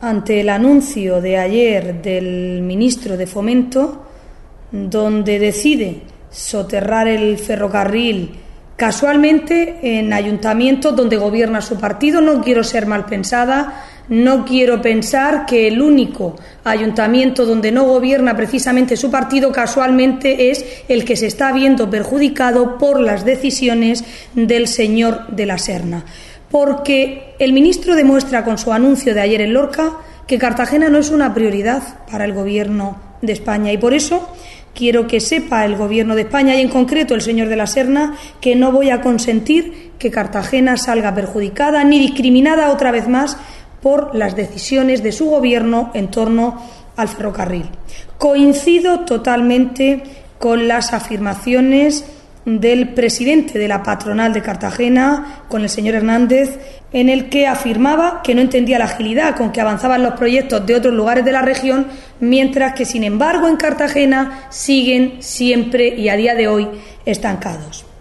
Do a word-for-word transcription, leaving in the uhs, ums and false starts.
ante el anuncio de ayer del ministro de Fomento, donde decide soterrar el ferrocarril casualmente en ayuntamientos donde gobierna su partido. No quiero ser mal pensada, no quiero pensar que el único ayuntamiento donde no gobierna precisamente su partido casualmente es el que se está viendo perjudicado por las decisiones del señor de la Serna. Porque el ministro demuestra con su anuncio de ayer en Lorca que Cartagena no es una prioridad para el Gobierno de España, y por eso quiero que sepa el Gobierno de España, y en concreto el señor de la Serna, que no voy a consentir que Cartagena salga perjudicada ni discriminada otra vez más por las decisiones de su Gobierno en torno al ferrocarril. Coincido totalmente con las afirmaciones del presidente de la patronal de Cartagena, con el señor Hernández, en el que afirmaba que no entendía la agilidad con que avanzaban los proyectos de otros lugares de la región, mientras que, sin embargo, en Cartagena siguen siempre y a día de hoy estancados.